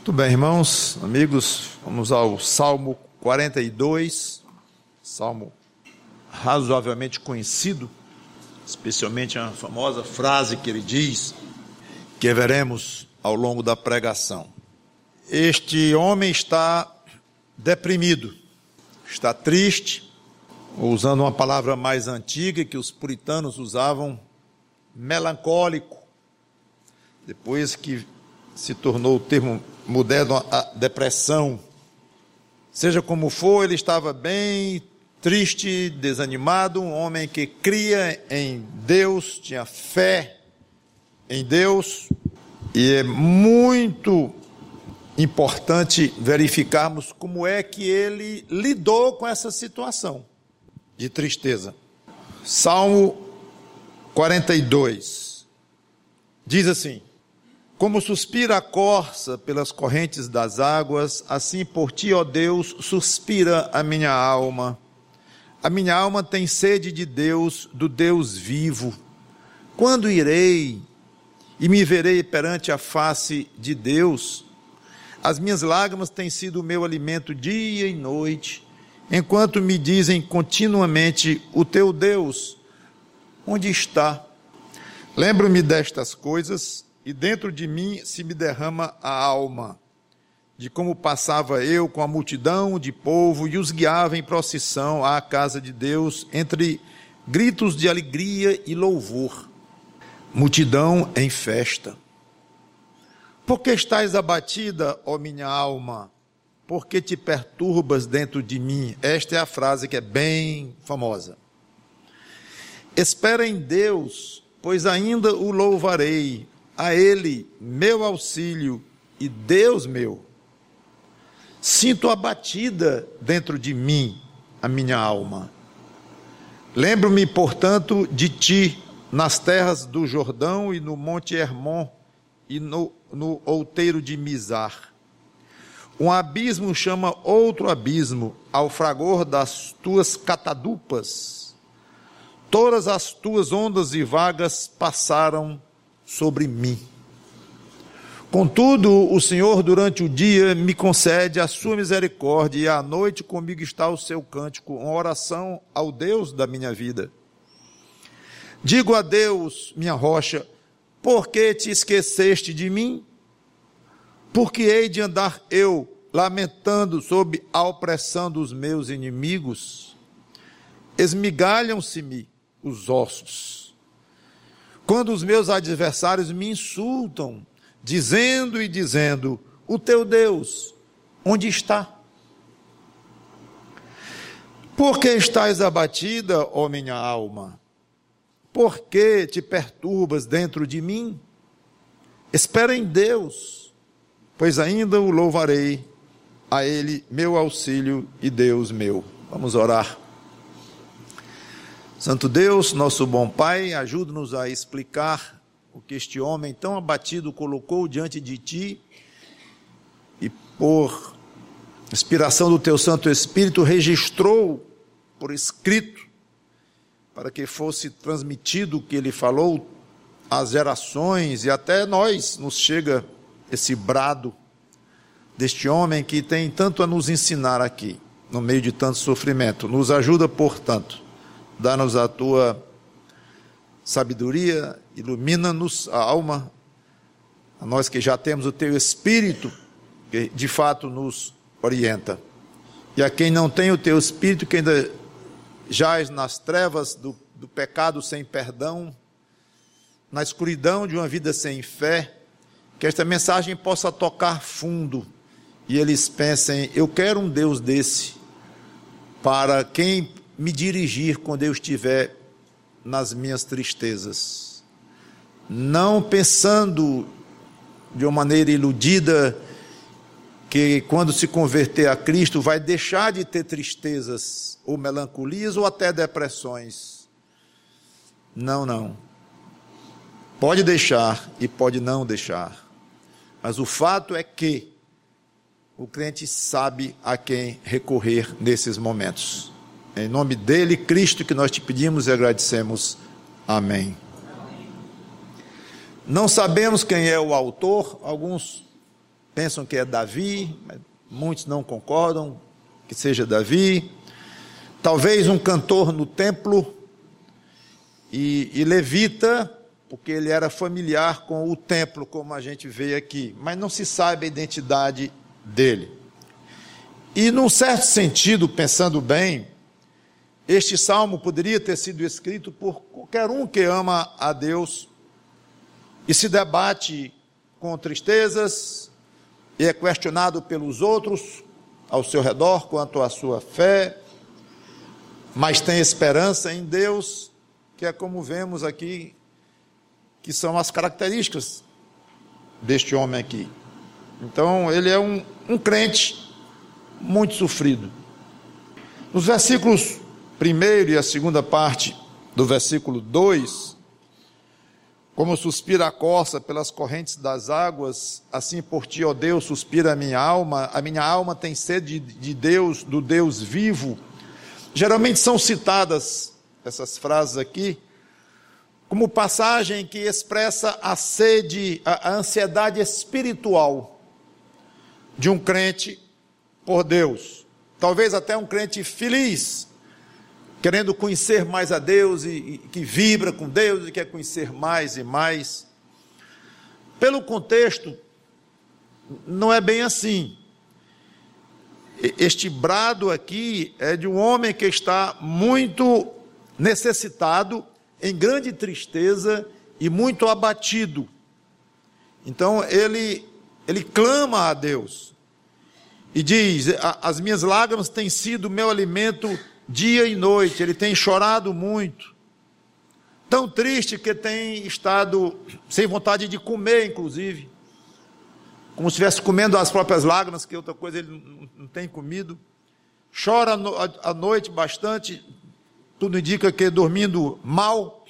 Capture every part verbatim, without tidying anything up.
Muito bem, irmãos, amigos, vamos ao Salmo quarenta e dois, salmo razoavelmente conhecido, especialmente a famosa frase que ele diz, que veremos ao longo da pregação. Este homem está deprimido, está triste, usando uma palavra mais antiga que os puritanos usavam, melancólico, depois que se tornou o termo moderno a depressão. Seja como for, ele estava bem triste, desanimado, um homem que cria em Deus, tinha fé em Deus, e é muito importante verificarmos como é que ele lidou com essa situação de tristeza. Salmo quarenta e dois diz assim: como suspira a corça pelas correntes das águas, assim por ti, ó Deus, suspira a minha alma. A minha alma tem sede de Deus, do Deus vivo. Quando irei e me verei perante a face de Deus? As minhas lágrimas têm sido o meu alimento dia e noite, enquanto me dizem continuamente: o teu Deus, onde está? Lembro-me destas coisas, e dentro de mim se me derrama a alma, de como passava eu com a multidão de povo e os guiava em procissão à casa de Deus, entre gritos de alegria e louvor, multidão em festa. Por que estás abatida, ó minha alma? Por que te perturbas dentro de mim? Esta é a frase que é bem famosa. Espera em Deus, pois ainda o louvarei, a Ele, meu auxílio e Deus meu. Sinto abatida dentro de mim a minha alma. Lembro-me, portanto, de ti, nas terras do Jordão e no monte Hermon e no, no outeiro de Mizar. Um abismo chama outro abismo ao fragor das tuas catadupas. Todas as tuas ondas e vagas passaram sobre mim. Contudo, o Senhor durante o dia me concede a sua misericórdia, e à noite comigo está o seu cântico, uma oração ao Deus da minha vida. Digo a Deus, minha rocha: por que te esqueceste de mim? Por que hei de andar eu lamentando sob a opressão dos meus inimigos? Esmigalham-se-me os ossos quando os meus adversários me insultam, dizendo e dizendo: o teu Deus, onde está? Por que estás abatida, ó minha alma? Por que te perturbas dentro de mim? Espera em Deus, pois ainda o louvarei, a Ele, meu auxílio e Deus meu. Vamos orar. Santo Deus, nosso bom Pai, ajuda-nos a explicar o que este homem tão abatido colocou diante de Ti, e por inspiração do Teu Santo Espírito registrou por escrito, para que fosse transmitido o que ele falou às gerações, e até nós nos chega esse brado deste homem que tem tanto a nos ensinar aqui, no meio de tanto sofrimento. Nos ajuda, portanto, dá-nos a Tua sabedoria, ilumina-nos a alma, a nós que já temos o Teu Espírito, que de fato nos orienta. E a quem não tem o Teu Espírito, que ainda jaz nas trevas do, do pecado sem perdão, na escuridão de uma vida sem fé, que esta mensagem possa tocar fundo, e eles pensem: eu quero um Deus desse, para quem me dirigir quando eu estiver nas minhas tristezas, não pensando de uma maneira iludida que quando se converter a Cristo vai deixar de ter tristezas ou melancolias ou até depressões. Não, não. Pode deixar e pode não deixar, mas o fato é que o crente sabe a quem recorrer nesses momentos. Em nome dele, Cristo, que nós te pedimos e agradecemos. Amém. Não sabemos quem é o autor. Alguns pensam que é Davi, mas muitos não concordam que seja Davi. Talvez um cantor no templo e, e levita, porque ele era familiar com o templo, como a gente vê aqui, mas não se sabe a identidade dele. E, num certo sentido, pensando bem, este salmo poderia ter sido escrito por qualquer um que ama a Deus e se debate com tristezas e é questionado pelos outros ao seu redor quanto à sua fé, mas tem esperança em Deus, que é como vemos aqui, que são as características deste homem aqui. Então, ele é um, um crente muito sofrido. Nos versículos primeiro e a segunda parte do versículo dois, como suspira a corça pelas correntes das águas, assim por ti, ó Deus, suspira a minha alma, a minha alma tem sede de Deus, do Deus vivo. Geralmente são citadas essas frases aqui, como passagem que expressa a sede, a, a ansiedade espiritual de um crente por Deus, talvez até um crente feliz, querendo conhecer mais a Deus, e, e que vibra com Deus e quer conhecer mais e mais. Pelo contexto, não é bem assim. Este brado aqui é de um homem que está muito necessitado, em grande tristeza e muito abatido. Então ele, ele clama a Deus e diz: as minhas lágrimas têm sido meu alimento dia e noite. Ele tem chorado muito, tão triste que tem estado sem vontade de comer, inclusive, como se estivesse comendo as próprias lágrimas, que outra coisa ele não tem comido. Chora à noite bastante, tudo indica que dormindo mal.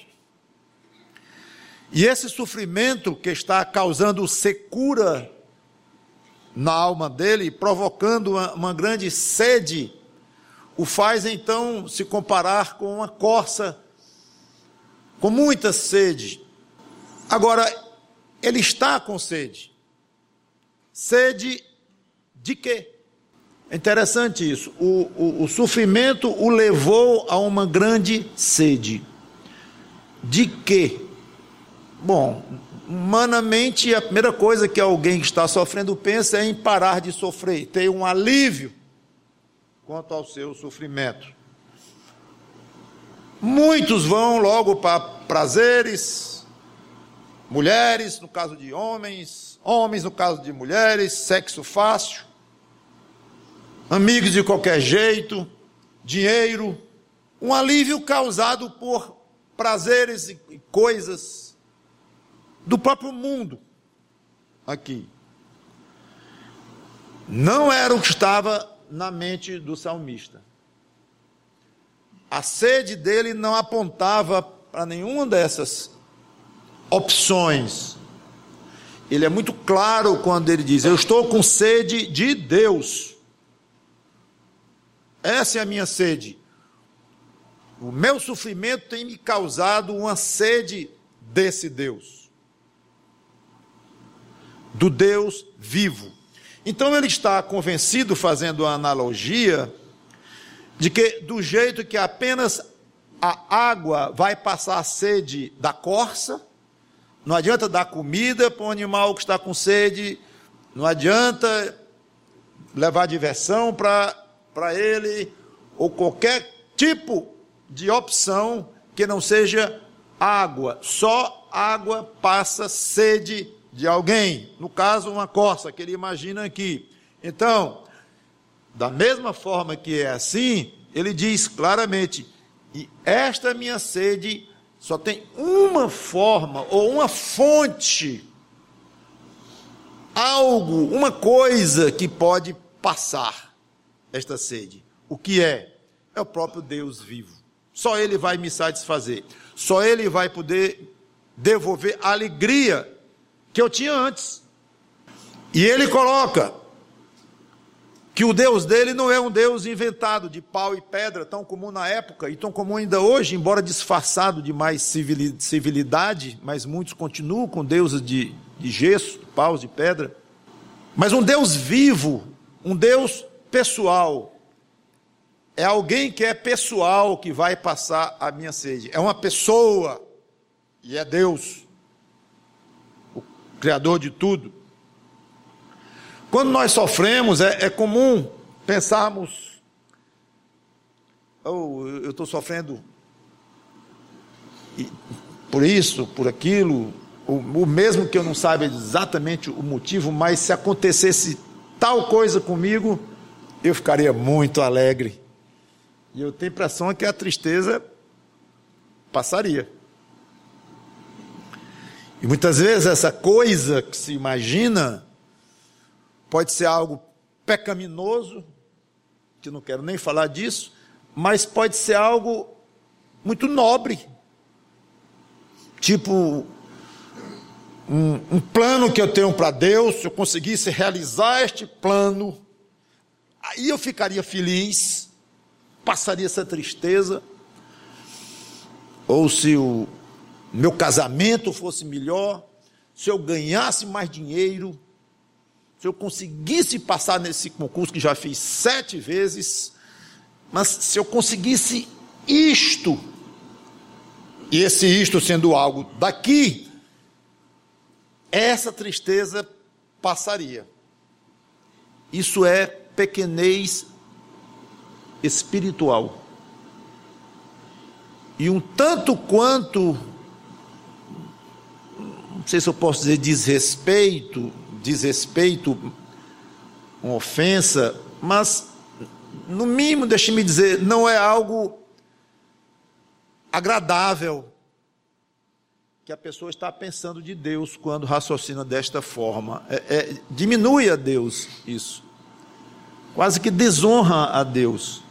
E esse sofrimento que está causando secura na alma dele, provocando uma, uma grande sede, o faz então se comparar com uma corça com muita sede. Agora, ele está com sede. Sede de quê? É interessante isso. O, o, o sofrimento o levou a uma grande sede. De quê? Bom, humanamente, a primeira coisa que alguém que está sofrendo pensa é em parar de sofrer, ter um alívio quanto ao seu sofrimento. Muitos vão logo para prazeres, mulheres, no caso de homens, homens no caso de mulheres, sexo fácil, amigos de qualquer jeito, dinheiro, um alívio causado por prazeres e coisas do próprio mundo aqui. Não era o que estava na mente do salmista. A sede dele não apontava para nenhuma dessas opções. Ele é muito claro quando ele diz: eu estou com sede de Deus. Essa é a minha sede. O meu sofrimento tem me causado uma sede desse Deus, do Deus vivo. Então ele está convencido, fazendo a analogia, de que do jeito que apenas a água vai passar a sede da corça, não adianta dar comida para um animal que está com sede, não adianta levar diversão para para ele, ou qualquer tipo de opção que não seja água. Só água passa sede de alguém, no caso uma corça, que ele imagina aqui. Então, da mesma forma que é assim, ele diz claramente: e esta minha sede só tem uma forma, ou uma fonte, algo, uma coisa que pode passar esta sede. O que é? É o próprio Deus vivo. Só Ele vai me satisfazer. Só Ele vai poder devolver a alegria que eu tinha antes. E ele coloca que o Deus dele não é um Deus inventado de pau e pedra, tão comum na época e tão comum ainda hoje, embora disfarçado de mais civilidade, mas muitos continuam com deuses de, de gesso, de paus, de pedra. Mas um Deus vivo, um Deus pessoal, é alguém que é pessoal que vai passar a minha sede. É uma pessoa, e é Deus, o Criador de tudo. Quando nós sofremos, é, é comum pensarmos, oh, eu estou sofrendo por isso, por aquilo, o, o mesmo que eu não saiba exatamente o motivo, mas se acontecesse tal coisa comigo, eu ficaria muito alegre. E eu tenho a impressão que a tristeza passaria. E muitas vezes essa coisa que se imagina pode ser algo pecaminoso, que não quero nem falar disso, mas pode ser algo muito nobre. Tipo, um, um plano que eu tenho para Deus, se eu conseguisse realizar este plano, aí eu ficaria feliz, passaria essa tristeza. Ou se o meu casamento fosse melhor, se eu ganhasse mais dinheiro, se eu conseguisse passar nesse concurso que já fiz sete vezes, mas se eu conseguisse isto, e esse isto sendo algo daqui, essa tristeza passaria. Isso é pequenez espiritual. E um tanto quanto, não sei se eu posso dizer desrespeito, desrespeito, uma ofensa, mas, no mínimo, deixe-me dizer, não é algo agradável que a pessoa está pensando de Deus quando raciocina desta forma. É, é, diminui a Deus isso. Quase que desonra a Deus.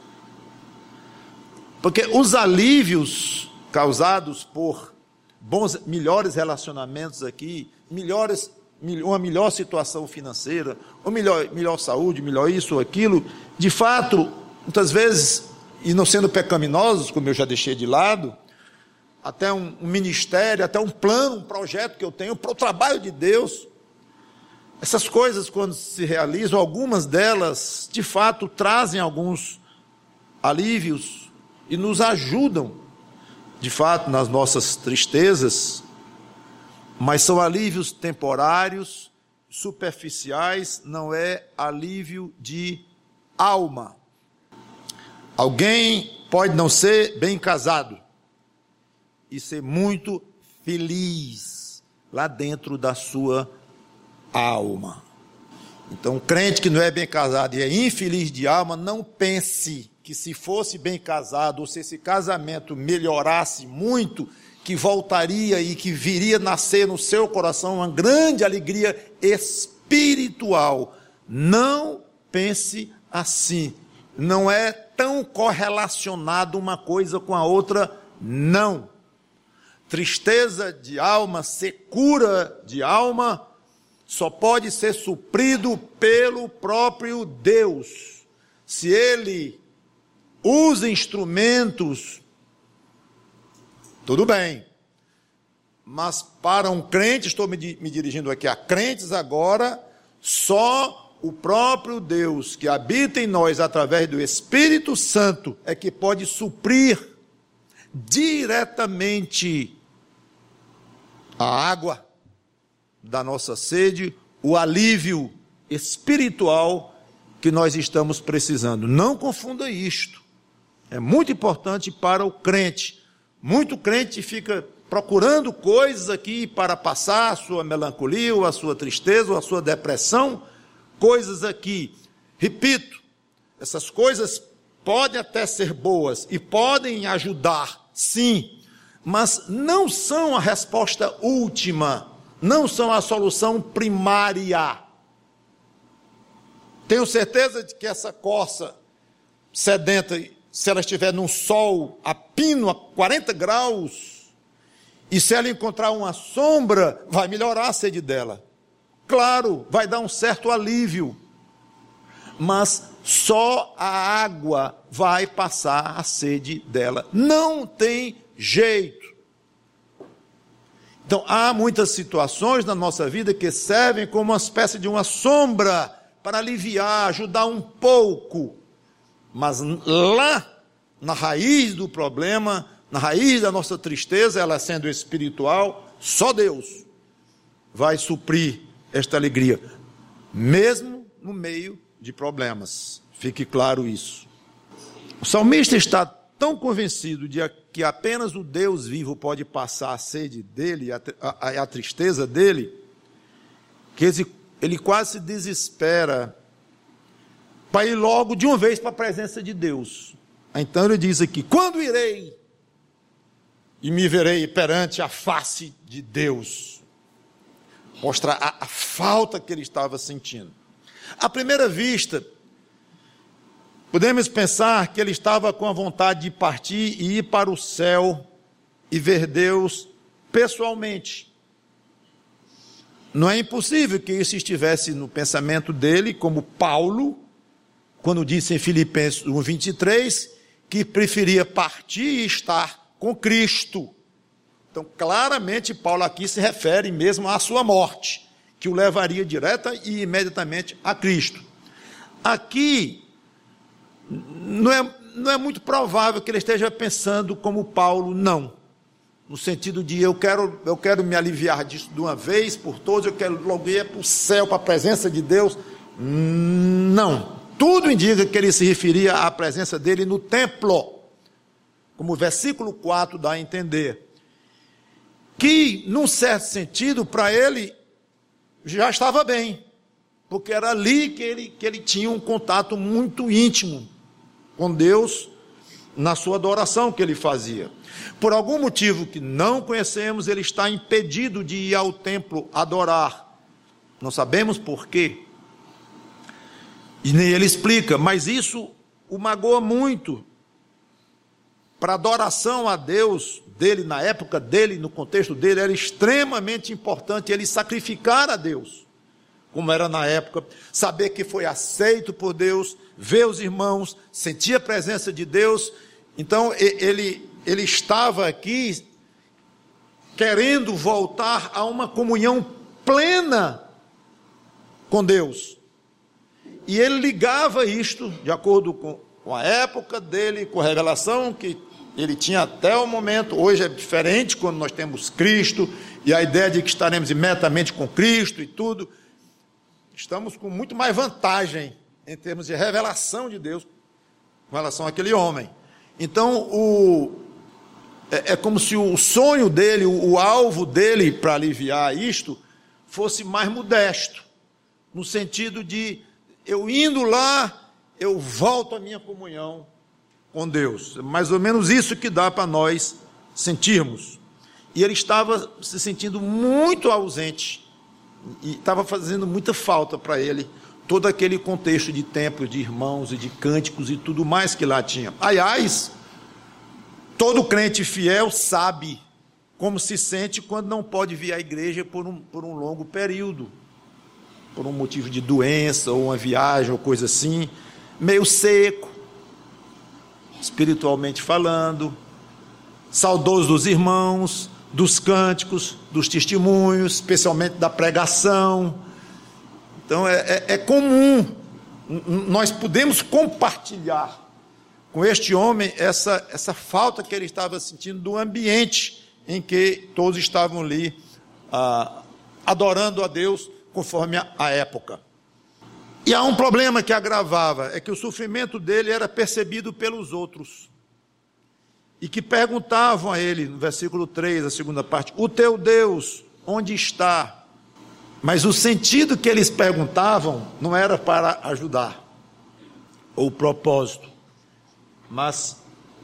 Porque os alívios causados por bons, melhores relacionamentos aqui, melhores, uma melhor situação financeira, ou melhor, melhor saúde, melhor isso ou aquilo, de fato, muitas vezes, e não sendo pecaminosos, como eu já deixei de lado, até um, um ministério, até um plano, um projeto que eu tenho para o trabalho de Deus, essas coisas quando se realizam, algumas delas, de fato, trazem alguns alívios e nos ajudam, de fato, nas nossas tristezas, mas são alívios temporários, superficiais, não é alívio de alma. Alguém pode não ser bem casado e ser muito feliz lá dentro da sua alma. Então, um crente que não é bem casado e é infeliz de alma, não pense que se fosse bem casado, ou se esse casamento melhorasse muito, que voltaria e que viria nascer no seu coração uma grande alegria espiritual. Não pense assim. Não é tão correlacionado uma coisa com a outra, não. Tristeza de alma, secura de alma, só pode ser suprido pelo próprio Deus. Se Ele usa instrumentos, tudo bem. Mas para um crente, estou me, me dirigindo aqui a crentes agora, só o próprio Deus que habita em nós através do Espírito Santo é que pode suprir diretamente a água da nossa sede, o alívio espiritual que nós estamos precisando. Não confunda isto. É muito importante para o crente. Muito crente fica procurando coisas aqui para passar a sua melancolia, ou a sua tristeza, ou a sua depressão, coisas aqui. Repito, essas coisas podem até ser boas e podem ajudar, sim, mas não são a resposta última, não são a solução primária. Tenho certeza de que essa corça sedenta, se ela estiver num sol a pino, a quarenta graus, e se ela encontrar uma sombra, vai melhorar a sede dela. Claro, vai dar um certo alívio, mas só a água vai passar a sede dela. Não tem jeito. Então, há muitas situações na nossa vida que servem como uma espécie de uma sombra para aliviar, ajudar um pouco. Mas lá, na raiz do problema, na raiz da nossa tristeza, ela sendo espiritual, só Deus vai suprir esta alegria, mesmo no meio de problemas. Fique claro isso. O salmista está tão convencido de que apenas o Deus vivo pode passar a sede dele, a, a, a tristeza dele, que ele, ele quase se desespera para ir logo de uma vez para a presença de Deus. Então ele diz aqui: quando irei e me verei perante a face de Deus? Mostra a, a falta que ele estava sentindo. À primeira vista, podemos pensar que ele estava com a vontade de partir e ir para o céu e ver Deus pessoalmente. Não é impossível que isso estivesse no pensamento dele, como Paulo, quando disse em Filipenses um, vinte e três, que preferia partir e estar com Cristo. Então, claramente, Paulo aqui se refere mesmo à sua morte, que o levaria direta e imediatamente a Cristo. Aqui, não é, não é muito provável que ele esteja pensando como Paulo, não. No sentido de, eu quero, eu quero me aliviar disso de uma vez por todas, eu quero logo ir para o céu, para a presença de Deus. Não. Tudo indica que ele se referia à presença dele no templo, como o versículo quatro dá a entender. Que, num certo sentido, para ele, já estava bem, porque era ali que ele, que ele tinha um contato muito íntimo com Deus, na sua adoração que ele fazia. Por algum motivo que não conhecemos, ele está impedido de ir ao templo adorar. Não sabemos por quê. E nem ele explica, mas isso o magoa muito. Para a adoração a Deus dele, na época dele, no contexto dele, era extremamente importante ele sacrificar a Deus, como era na época, saber que foi aceito por Deus, ver os irmãos, sentir a presença de Deus. Então ele, ele estava aqui querendo voltar a uma comunhão plena com Deus. E ele ligava isto, de acordo com, com a época dele, com a revelação que ele tinha até o momento. Hoje é diferente quando nós temos Cristo, e a ideia de que estaremos imediatamente com Cristo e tudo. Estamos com muito mais vantagem em termos de revelação de Deus com relação àquele homem. Então, o, é, é como se o sonho dele, o, o alvo dele para aliviar isto, fosse mais modesto, no sentido de, eu indo lá, eu volto à minha comunhão com Deus. É mais ou menos isso que dá para nós sentirmos. E ele estava se sentindo muito ausente, e estava fazendo muita falta para ele todo aquele contexto de templos, de irmãos e de cânticos e tudo mais que lá tinha. Aliás, todo crente fiel sabe como se sente quando não pode vir à igreja por um, por um longo período, por um motivo de doença, ou uma viagem, ou coisa assim, meio seco, espiritualmente falando, saudoso dos irmãos, dos cânticos, dos testemunhos, especialmente da pregação. Então é, é, é comum, nós podemos compartilhar com este homem essa, essa falta que ele estava sentindo do ambiente em que todos estavam ali ah, adorando a Deus conforme a, a época. E há um problema que agravava, é que o sofrimento dele era percebido pelos outros, e que perguntavam a ele, no versículo três, a segunda parte, o teu Deus, onde está? Mas o sentido que eles perguntavam não era para ajudar, ou o propósito, mas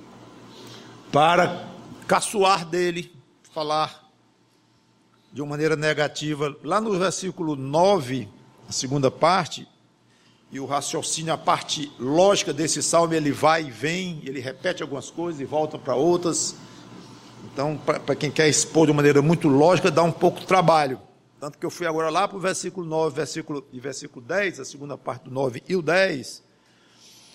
para caçoar dele, falar de uma maneira negativa. Lá no versículo nove, a segunda parte, e o raciocínio, a parte lógica desse salmo, ele vai e vem, ele repete algumas coisas e volta para outras. Então, para quem quer expor de uma maneira muito lógica, dá um pouco de trabalho. Tanto que eu fui agora lá para o versículo nove versículo, e versículo dez, a segunda parte do nove e o dez,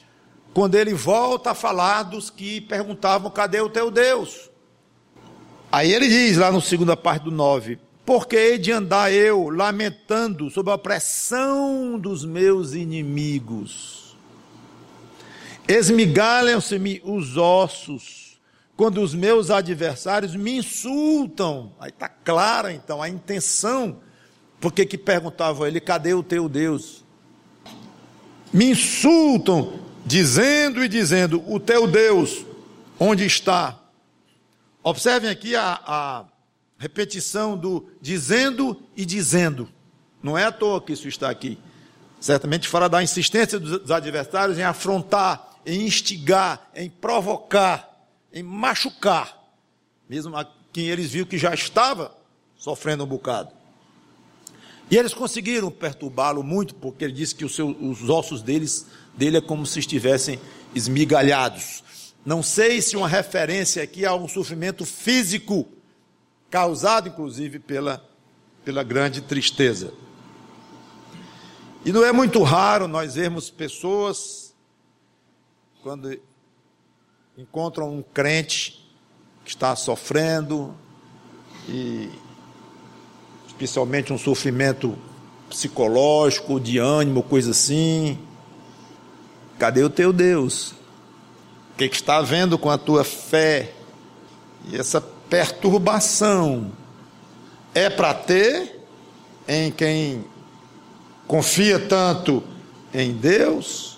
quando ele volta a falar dos que perguntavam, cadê o teu Deus? Aí ele diz lá na segunda parte do nove: porque hei de andar eu lamentando sob a opressão dos meus inimigos. Esmigalham-se-me os ossos, quando os meus adversários me insultam. Aí está clara então a intenção, porque que perguntavam a ele: cadê o teu Deus? Me insultam, dizendo e dizendo: o teu Deus, onde está? Observem aqui a, a repetição do dizendo e dizendo. Não é à toa que isso está aqui. Certamente fala da insistência dos adversários em afrontar, em instigar, em provocar, em machucar, mesmo a quem eles viram que já estava sofrendo um bocado. E eles conseguiram perturbá-lo muito, porque ele disse que os, seus, os ossos deles, dele é como se estivessem esmigalhados. Não sei se uma referência aqui a um sofrimento físico, causado inclusive pela, pela grande tristeza. E não é muito raro nós vermos pessoas, quando encontram um crente que está sofrendo, e especialmente um sofrimento psicológico, de ânimo, coisa assim: cadê o teu Deus? O que, que está havendo com a tua fé? E essa perturbação é para ter em quem confia tanto em Deus?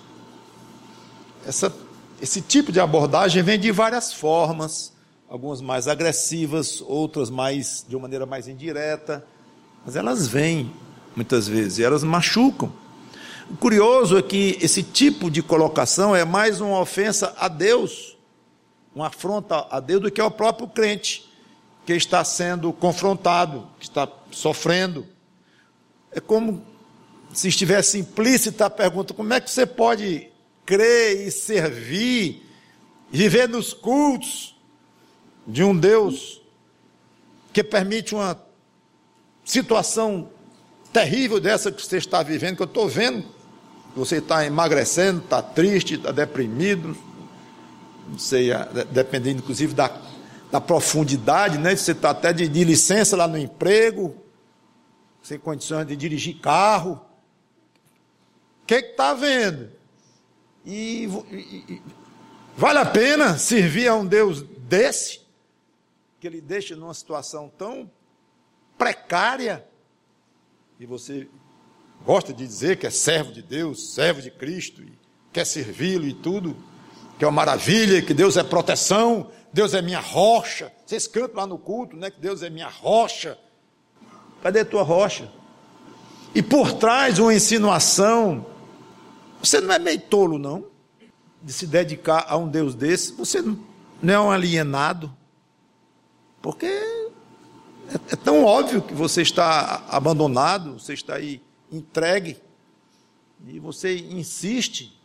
Essa, esse tipo de abordagem vem de várias formas, algumas mais agressivas, outras mais de uma maneira mais indireta, mas elas vêm muitas vezes e elas machucam. O curioso é que esse tipo de colocação é mais uma ofensa a Deus, uma afronta a Deus, do que ao próprio crente que está sendo confrontado, que está sofrendo. É como se estivesse implícita a pergunta: como é que você pode crer e servir, viver nos cultos de um Deus que permite uma situação terrível dessa que você está vivendo, que eu estou vendo? Você está emagrecendo, está triste, está deprimido, não sei, dependendo inclusive da, da profundidade, né? Você está até de, de licença lá no emprego, sem condições de dirigir carro. O que está vendo? E, e vale a pena servir a um Deus desse, que ele deixa numa situação tão precária, e você gosta de dizer que é servo de Deus, servo de Cristo, e quer servi-lo e tudo, que é uma maravilha, que Deus é proteção, Deus é minha rocha. Vocês cantam lá no culto, né, que Deus é minha rocha. Cadê a tua rocha? E por trás uma insinuação: você não é meio tolo, não, de se dedicar a um Deus desse? Você não é um alienado? Porque é, é tão óbvio que você está abandonado, você está aí entregue, e você insiste.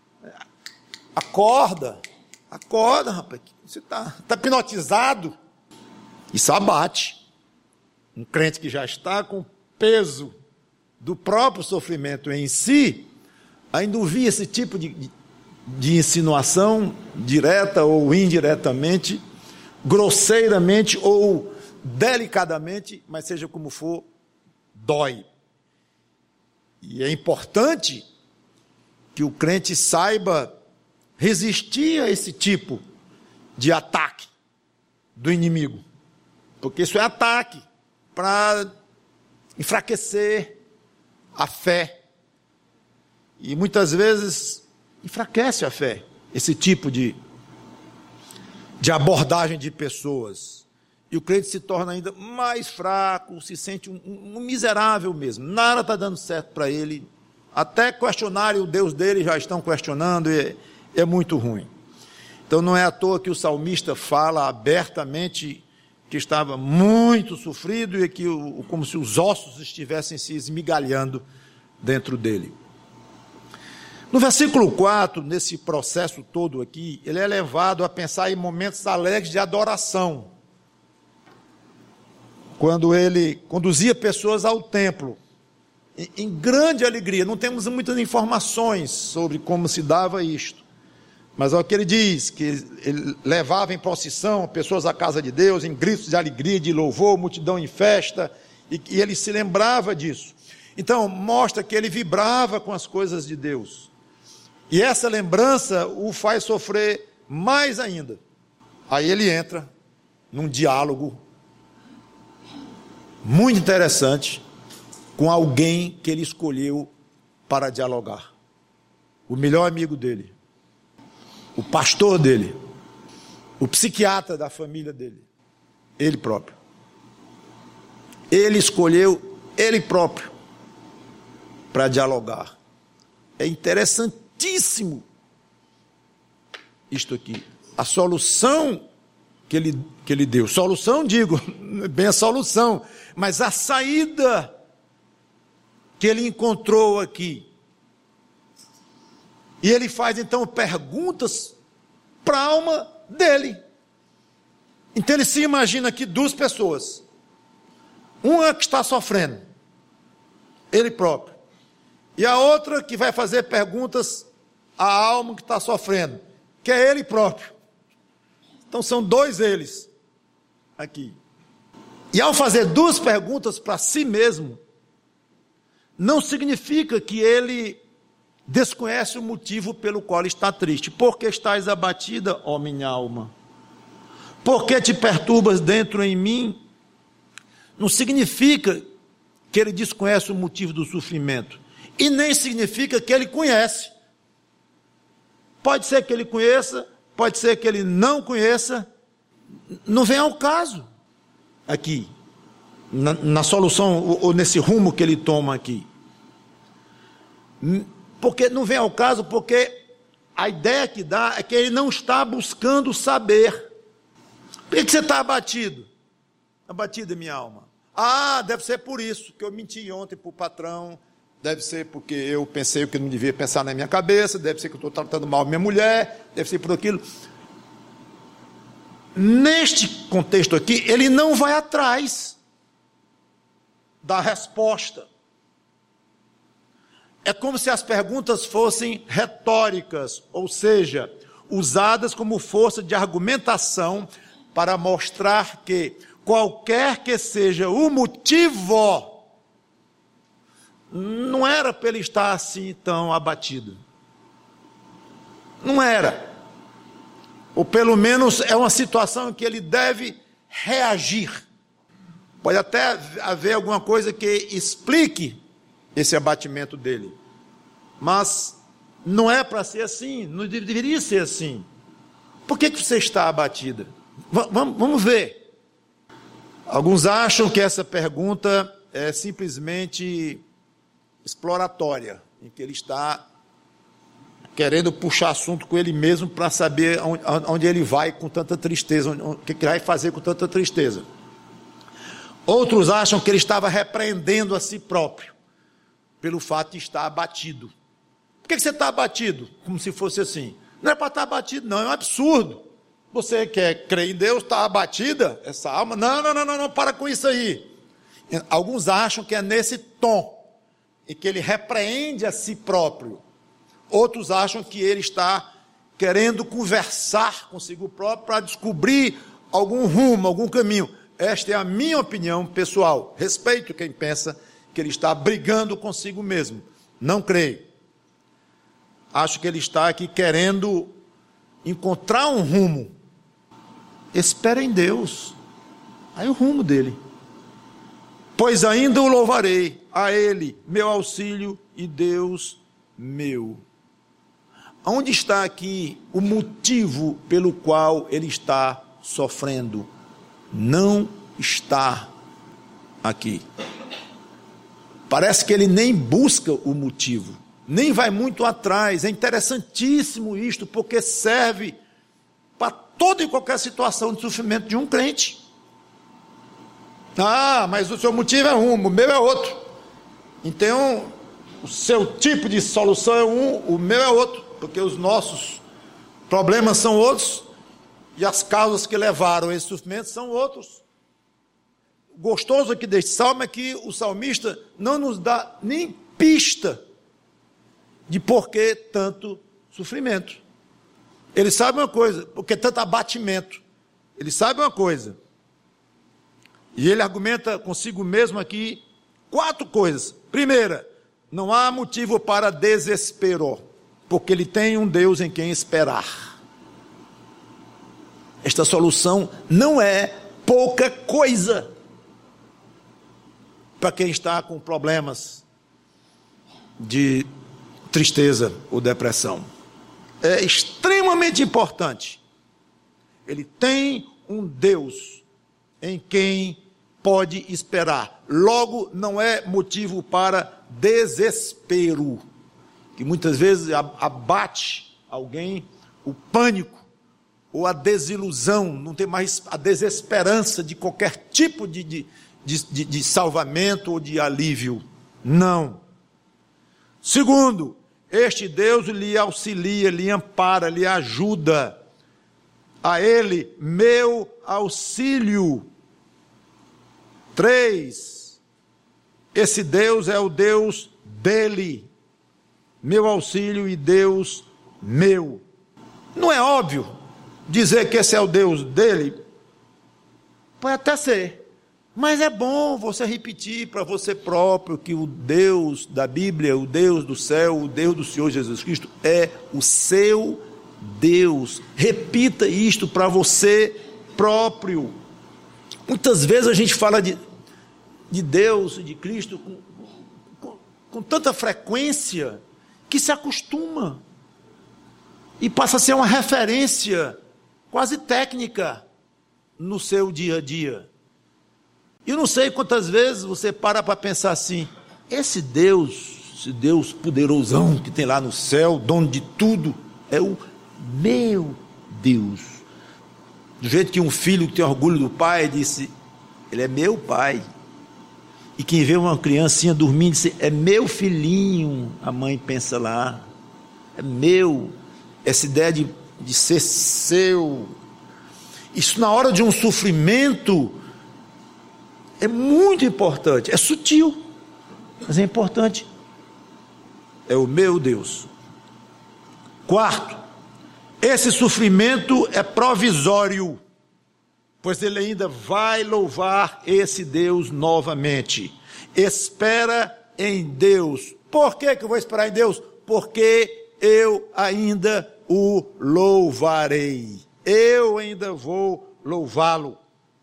Acorda, acorda, rapaz, você está tá hipnotizado. Isso abate um crente que já está com o peso do próprio sofrimento em si. Ainda ouvir esse tipo de, de, de insinuação, direta ou indiretamente, grosseiramente ou delicadamente, mas seja como for, dói. E é importante que o crente saiba resistir a esse tipo de ataque do inimigo, porque isso é ataque para enfraquecer a fé, e muitas vezes enfraquece a fé, esse tipo de, de abordagem de pessoas, e o crente se torna ainda mais fraco, se sente um, um, um miserável mesmo, nada está dando certo para ele, até questionarem o Deus dele já estão questionando, e é muito ruim. Então não é à toa que o salmista fala abertamente que estava muito sofrido e que o, como se os ossos estivessem se esmigalhando dentro dele. No versículo quatro, nesse processo todo aqui, ele é levado a pensar em momentos alegres de adoração, quando ele conduzia pessoas ao templo, em, em grande alegria. Não temos muitas informações sobre como se dava isto, Mas é o que ele diz, que ele levava em procissão pessoas à casa de Deus, em gritos de alegria, de louvor, multidão em festa, e, e ele se lembrava disso. Então, mostra que ele vibrava com as coisas de Deus. E essa lembrança o faz sofrer mais ainda. Aí ele entra num diálogo muito interessante com alguém que ele escolheu para dialogar. O melhor amigo dele. O pastor dele, o psiquiatra da família dele, ele próprio. Ele escolheu ele próprio para dialogar. É interessantíssimo isto aqui. A solução que ele, que ele deu. Solução, digo, bem a solução, mas a saída que ele encontrou aqui. E ele faz então perguntas para a alma dele. Então ele se imagina aqui duas pessoas. Uma que está sofrendo, ele próprio. E a outra que vai fazer perguntas à alma que está sofrendo, que é ele próprio. Então são dois eles aqui. E ao fazer duas perguntas para si mesmo, não significa que ele desconhece o motivo pelo qual está triste. Por que estás abatida, ó minha alma? Por que te perturbas dentro em mim? Não significa que ele desconhece o motivo do sofrimento. E nem significa que ele conhece. Pode ser que ele conheça, pode ser que ele não conheça. Não vem ao caso aqui, na, na solução, ou, ou nesse rumo que ele toma aqui. Porque não vem ao caso, porque a ideia que dá é que ele não está buscando saber. Por que você está abatido? Abatido, minha alma. Ah, deve ser por isso, que eu menti ontem para o patrão, deve ser porque eu pensei o que não devia pensar na minha cabeça, deve ser que eu estou tratando mal a minha mulher, deve ser por aquilo. Neste contexto aqui, ele não vai atrás da resposta. É como se as perguntas fossem retóricas, ou seja, usadas como força de argumentação para mostrar que, qualquer que seja o motivo, não era para ele estar assim tão abatido. Não era. Ou pelo menos é uma situação em que ele deve reagir. Pode até haver alguma coisa que explique esse abatimento dele. Mas não é para ser assim, não deveria ser assim. Por que que você está abatida? V- vamos, vamos ver. Alguns acham que essa pergunta é simplesmente exploratória, em que ele está querendo puxar assunto com ele mesmo para saber onde, onde ele vai com tanta tristeza, o que ele vai fazer com tanta tristeza. Outros acham que ele estava repreendendo a si próprio, pelo fato de estar abatido. Por que você está abatido? Como se fosse assim. Não é para estar abatido, não, é um absurdo. Você quer crer em Deus, está abatida essa alma? Não, não, não, não, não, para com isso aí. Alguns acham que é nesse tom, e que ele repreende a si próprio. Outros acham que ele está querendo conversar consigo próprio para descobrir algum rumo, algum caminho. Esta é a minha opinião pessoal. Respeito quem pensa que ele está brigando consigo mesmo. Não creio. Acho que ele está aqui querendo encontrar um rumo. Espera em Deus. Aí o rumo dele. Pois ainda o louvarei, a Ele, meu auxílio e Deus meu. Onde está aqui o motivo pelo qual ele está sofrendo? Não está aqui. Parece que ele nem busca o motivo, nem vai muito atrás. É interessantíssimo isto, porque serve para toda e qualquer situação de sofrimento de um crente. Ah, mas o seu motivo é um, o meu é outro. Então, o seu tipo de solução é um, o meu é outro, porque os nossos problemas são outros e as causas que levaram a esse sofrimento são outros. O gostoso aqui deste salmo é que o salmista não nos dá nem pista de por que tanto sofrimento. Ele sabe uma coisa, porque tanto abatimento. Ele sabe uma coisa. E ele argumenta consigo mesmo aqui quatro coisas. Primeira, não há motivo para desespero, porque ele tem um Deus em quem esperar. Esta solução não é pouca coisa para quem está com problemas de tristeza ou depressão. É extremamente importante. Ele tem um Deus em quem pode esperar. Logo, não é motivo para desespero, que muitas vezes abate alguém o pânico ou a desilusão, não tem mais a desesperança de qualquer tipo de, de, de, de salvamento ou de alívio. Não. Segundo, este Deus lhe auxilia, lhe ampara, lhe ajuda. A ele, meu auxílio. Três, esse Deus é o Deus dele. Meu auxílio e Deus meu. Não é óbvio dizer que esse é o Deus dele? Pode até ser, mas é bom você repetir para você próprio que o Deus da Bíblia, o Deus do céu, o Deus do Senhor Jesus Cristo é o seu Deus. Repita isto para você próprio. Muitas vezes a gente fala de, de Deus, de Cristo, com, com, com tanta frequência, que se acostuma e passa a ser uma referência quase técnica no seu dia a dia. Eu não sei quantas vezes você para para pensar assim, esse Deus, esse Deus poderosão que tem lá no céu, dono de tudo, é o meu Deus. Do jeito que um filho que tem orgulho do pai disse, ele é meu pai. E quem vê uma criancinha dormindo disse, é meu filhinho. A mãe pensa lá, é meu. Essa ideia de, de ser seu. Isso na hora de um sofrimento é muito importante. É sutil, mas é importante. É o meu Deus. Quarto, esse sofrimento é provisório, pois ele ainda vai louvar esse Deus novamente. Espera em Deus. Por que que eu vou esperar em Deus? Porque eu ainda o louvarei. Eu ainda vou louvá-lo.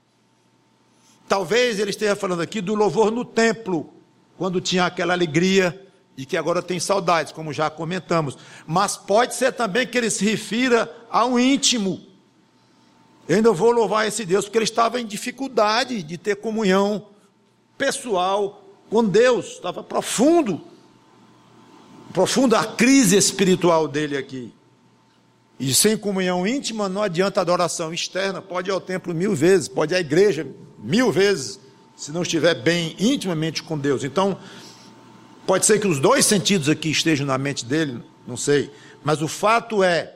Talvez ele esteja falando aqui do louvor no templo, quando tinha aquela alegria de que agora tem saudades, como já comentamos. Mas pode ser também que ele se refira ao íntimo. Eu ainda vou louvar esse Deus, porque ele estava em dificuldade de ter comunhão pessoal com Deus. Estava profundo. Profunda a crise espiritual dele aqui. E sem comunhão íntima não adianta adoração externa. Pode ir ao templo mil vezes, pode ir à igreja mil vezes, se não estiver bem intimamente com Deus. Então, pode ser que os dois sentidos aqui estejam na mente dele, não sei. Mas o fato é,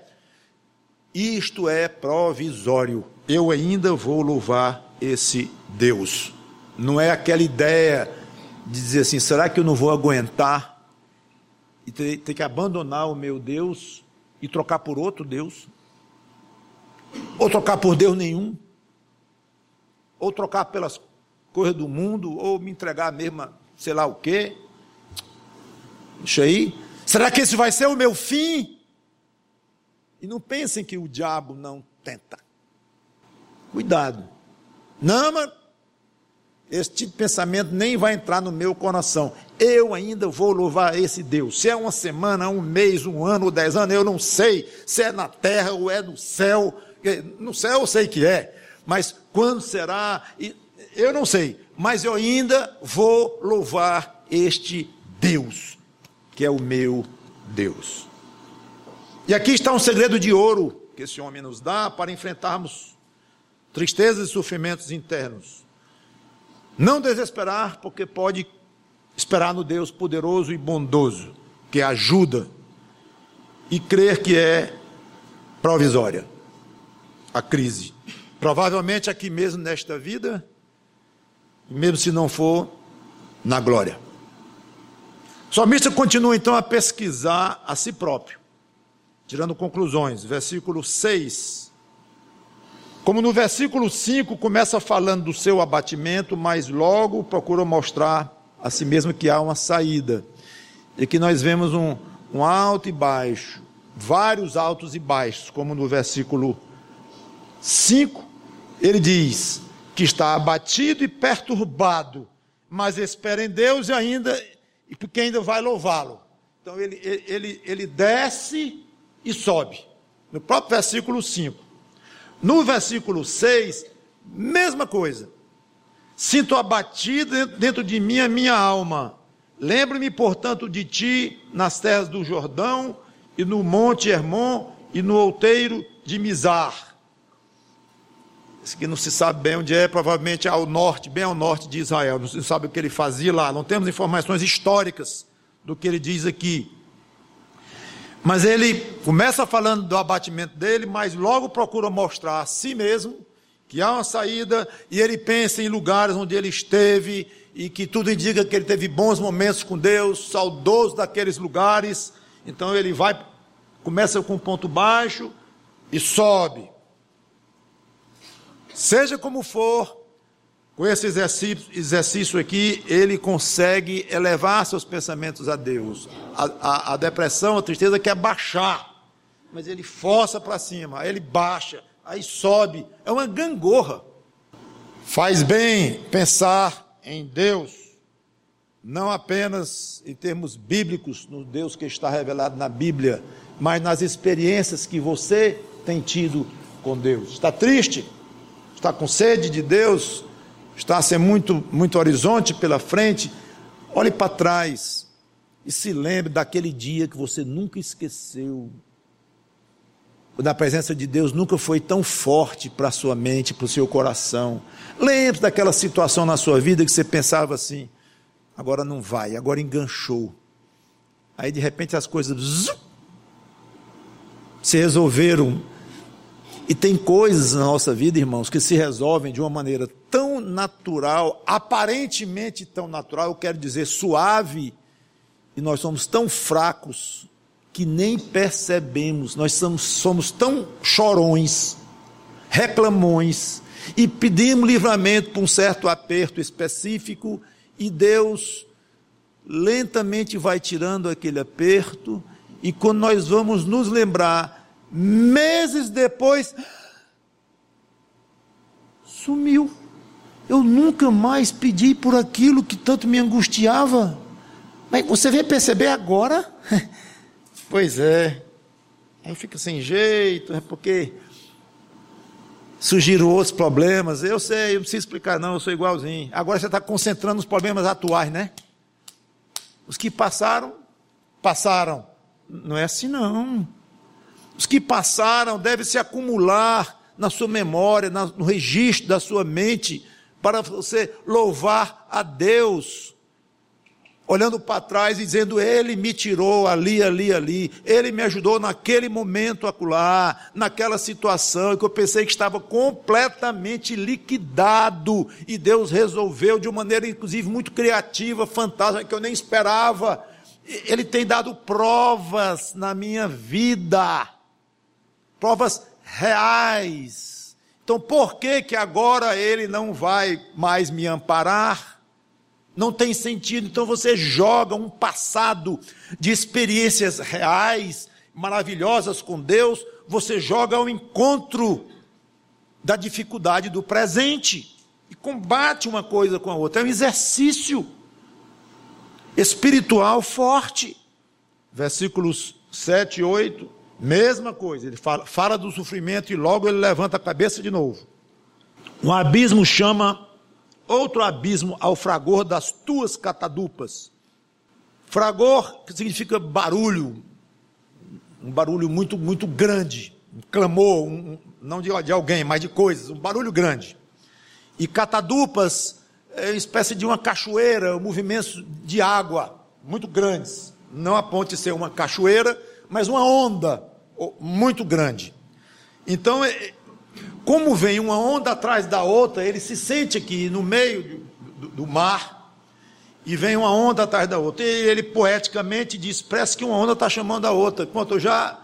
isto é provisório. Eu ainda vou louvar esse Deus. Não é aquela ideia de dizer assim, será que eu não vou aguentar e ter, ter que abandonar o meu Deus e trocar por outro Deus? Ou trocar por Deus nenhum? Ou trocar pelas coisas do mundo? Ou me entregar mesmo a sei lá o quê? Deixa aí. Será que esse vai ser o meu fim? E não pensem que o diabo não tenta. Cuidado. Não, mas esse tipo de pensamento nem vai entrar no meu coração. Eu ainda vou louvar esse Deus. Se é uma semana, um mês, um ano ou dez anos, eu não sei se é na terra ou é no céu. No céu eu sei que é. Mas quando será? Eu não sei. Mas eu ainda vou louvar este Deus, que é o meu Deus. E aqui está um segredo de ouro que esse homem nos dá para enfrentarmos tristezas e sofrimentos internos. Não desesperar, porque pode esperar no Deus poderoso e bondoso, que ajuda, e crer que é provisória a crise. Provavelmente aqui mesmo nesta vida, mesmo se não for na glória. O salmista continua então a pesquisar a si próprio. tirando conclusões. Versículo seis. Como no versículo cinco começa falando do seu abatimento, mas logo procura mostrar a si mesmo que há uma saída. E que nós vemos um, um alto e baixo, vários altos e baixos, como no versículo cinco, ele diz que está abatido e perturbado, mas espera em Deus e ainda, porque ainda vai louvá-lo. Então ele, ele, ele desce e sobe, no próprio versículo cinco. No versículo seis, mesma coisa. Sinto abatido dentro de mim a minha alma. Lembro-me, portanto, de ti nas terras do Jordão, e no monte Hermon, e no outeiro de Mizar. Isso aqui não se sabe bem onde é, provavelmente ao norte, bem ao norte de Israel. Não se sabe o que ele fazia lá, não temos informações históricas do que ele diz aqui. Mas ele começa falando do abatimento dele, mas logo procura mostrar a si mesmo que há uma saída, e ele pensa em lugares onde ele esteve, e que tudo indica que ele teve bons momentos com Deus, saudoso daqueles lugares. Então ele vai, começa com um ponto baixo e sobe. Seja como for, com esse exercício, exercício aqui, ele consegue elevar seus pensamentos a Deus. A, a, a depressão, a tristeza quer baixar, mas ele força para cima, aí ele baixa, aí sobe. É uma gangorra. Faz bem pensar em Deus, não apenas em termos bíblicos, no Deus que está revelado na Bíblia, mas nas experiências que você tem tido com Deus. Está triste? Está com sede de Deus? Está sem muito, muito horizonte pela frente? Olhe para trás e se lembre daquele dia que você nunca esqueceu, quando a presença de Deus nunca foi tão forte para a sua mente, para o seu coração. Lembre daquela situação na sua vida que você pensava assim, agora não vai, agora enganchou. Aí de repente as coisas zum, se resolveram. E tem coisas na nossa vida, irmãos, que se resolvem de uma maneira tão natural, aparentemente tão natural, eu quero dizer suave, e nós somos tão fracos que nem percebemos. Nós somos, somos tão chorões, reclamões, e pedimos livramento por um certo aperto específico, e Deus lentamente vai tirando aquele aperto, e quando nós vamos nos lembrar, meses depois, sumiu. Eu nunca mais pedi por aquilo que tanto me angustiava. Mas você veio perceber agora? Pois é. Aí fica sem jeito, é porque surgiram outros problemas. Eu sei, eu não preciso explicar não, eu sou igualzinho. Agora você está concentrando nos problemas atuais, né? Os que passaram, passaram. Não é assim não. Os que passaram devem se acumular na sua memória, no registro da sua mente, para você louvar a Deus, olhando para trás e dizendo, Ele me tirou ali, ali, ali, Ele me ajudou naquele momento acolá, naquela situação, que eu pensei que estava completamente liquidado, e Deus resolveu de uma maneira, inclusive, muito criativa, fantástica, que eu nem esperava. Ele tem dado provas na minha vida, provas reais. Então por que que agora Ele não vai mais me amparar? Não tem sentido. Então você joga um passado de experiências reais, maravilhosas com Deus, você joga ao encontro da dificuldade do presente, e combate uma coisa com a outra. É um exercício espiritual forte. Versículos sete e oito, mesma coisa, ele fala, fala do sofrimento e logo ele levanta a cabeça de novo. Um abismo chama outro abismo ao fragor das tuas catadupas. Fragor, que significa barulho, um barulho muito, muito grande, um clamor, um, não de, de alguém, mas de coisas, um barulho grande. E catadupas é uma espécie de uma cachoeira, movimentos de água muito grandes, não a ponto de ser uma cachoeira, mas uma onda muito grande. Então, como vem uma onda atrás da outra, ele se sente aqui no meio do, do mar, e vem uma onda atrás da outra, e ele poeticamente diz, parece que uma onda está chamando a outra, enquanto eu já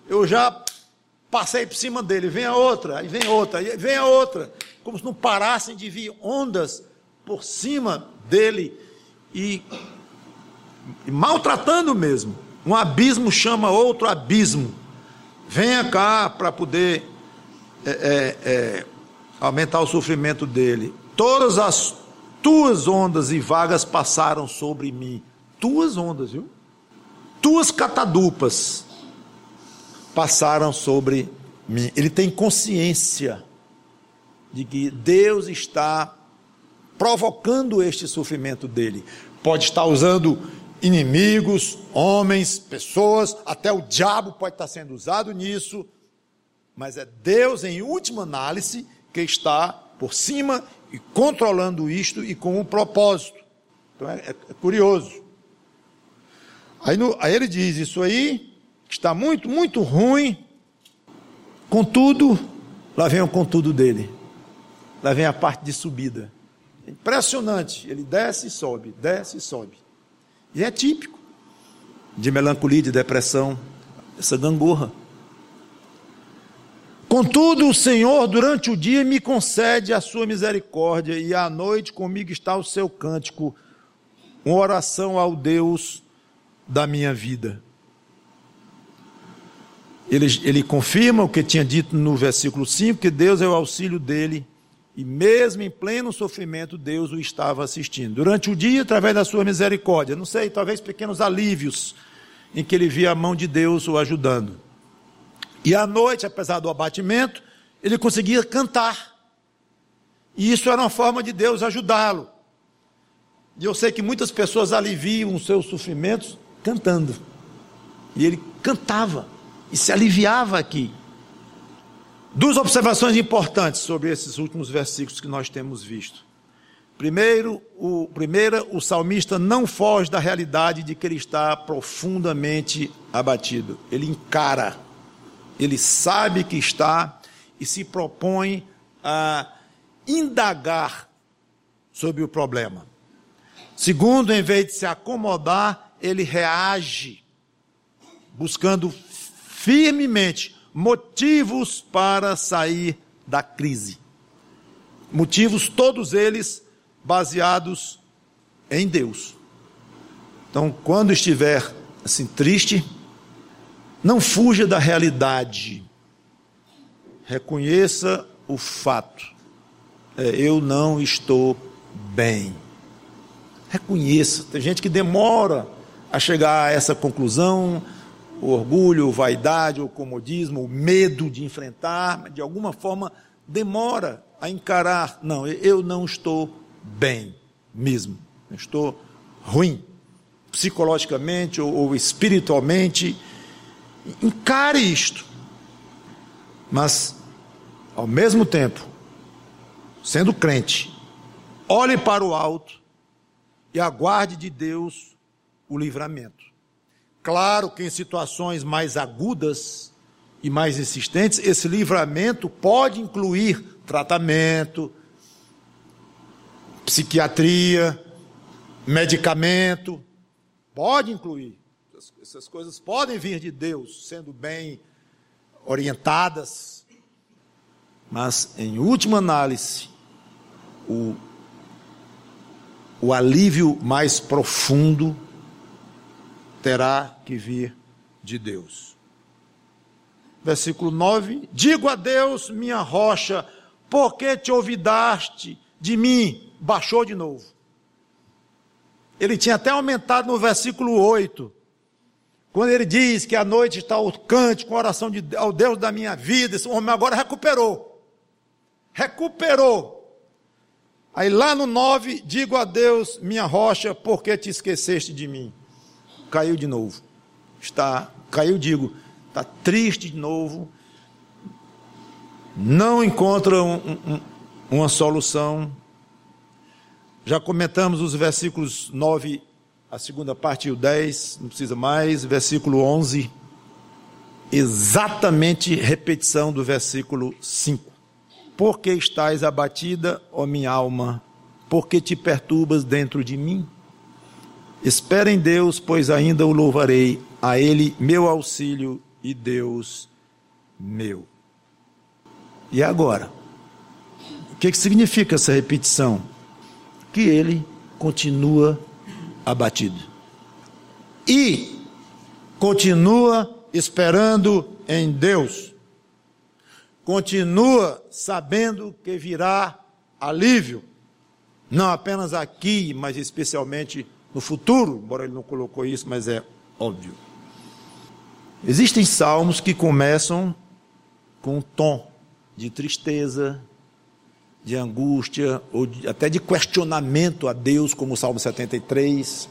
eu já passei por cima dele, vem a outra, aí vem outra, aí vem a outra, como se não parassem de vir ondas por cima dele, e, e maltratando mesmo. Um abismo chama outro abismo. Venha cá para poder é, é, é, aumentar o sofrimento dele. Todas as tuas ondas e vagas passaram sobre mim. Tuas ondas, viu? Tuas catadupas passaram sobre mim. Ele tem consciência de que Deus está provocando este sofrimento dele. Pode estar usando inimigos, homens, pessoas, até o diabo pode estar sendo usado nisso, mas é Deus, em última análise, que está por cima e controlando isto e com um propósito. Então é, é curioso. Aí, no, aí ele diz, isso aí está muito, muito ruim, contudo, lá vem o contudo dele, lá vem a parte de subida. É impressionante, ele desce e sobe, desce e sobe. E é típico de melancolia, de depressão, essa gangorra. Contudo, o Senhor, durante o dia, me concede a sua misericórdia, e à noite comigo está o seu cântico, uma oração ao Deus da minha vida. Ele, ele confirma o que tinha dito no versículo cinco, que Deus é o auxílio dele, e mesmo em pleno sofrimento, Deus o estava assistindo. Durante o dia, através da sua misericórdia, não sei, talvez pequenos alívios, em que ele via a mão de Deus o ajudando. E à noite, apesar do abatimento, ele conseguia cantar. E isso era uma forma de Deus ajudá-lo. E eu sei que muitas pessoas aliviam os seus sofrimentos cantando. E ele cantava e se aliviava aqui. Duas observações importantes sobre esses últimos versículos que nós temos visto. Primeiro, o, primeira, o salmista não foge da realidade de que ele está profundamente abatido. Ele encara, ele sabe que está e se propõe a indagar sobre o problema. Segundo, em vez de se acomodar, ele reage, buscando firmemente motivos para sair da crise. Motivos, todos eles baseados em Deus. Então, quando estiver assim triste, não fuja da realidade. Reconheça o fato. É, eu não estou bem. Reconheça. Tem gente que demora a chegar a essa conclusão. O orgulho, a vaidade, o comodismo, o medo de enfrentar, mas de alguma forma demora a encarar. Não, eu não estou bem mesmo. Eu estou ruim, psicologicamente ou, ou espiritualmente. Encare isto. Mas, ao mesmo tempo, sendo crente, olhe para o alto e aguarde de Deus o livramento. Claro que em situações mais agudas e mais insistentes, esse livramento pode incluir tratamento, psiquiatria, medicamento, pode incluir. Essas coisas podem vir de Deus, sendo bem orientadas, mas em última análise, o, o alívio mais profundo terá que vir de Deus. Versículo nove, digo a Deus, minha rocha, por que te olvidaste de mim? Baixou de novo. Ele tinha até aumentado no versículo oito, quando ele diz que à noite está o cântico, a oração de, ao Deus da minha vida. Esse homem agora recuperou. Recuperou. Aí lá no nove, digo a Deus, minha rocha, por que te esqueceste de mim? Caiu de novo, está, caiu, digo, está triste de novo, não encontra um, um, uma solução. Já comentamos os versículos nove, a segunda parte e o dez, não precisa mais, versículo onze, exatamente repetição do versículo cinco. Por que estás abatida, ó minha alma? Por que te perturbas dentro de mim? Espera em Deus, pois ainda o louvarei, a Ele meu auxílio e Deus meu. E agora? O que, que significa essa repetição? Que ele continua abatido. E continua esperando em Deus. Continua sabendo que virá alívio. Não apenas aqui, mas especialmente no futuro. Embora ele não colocou isso, mas é óbvio. Existem salmos que começam com um tom de tristeza, de angústia, ou de, até de questionamento a Deus, como o Salmo setenta e três.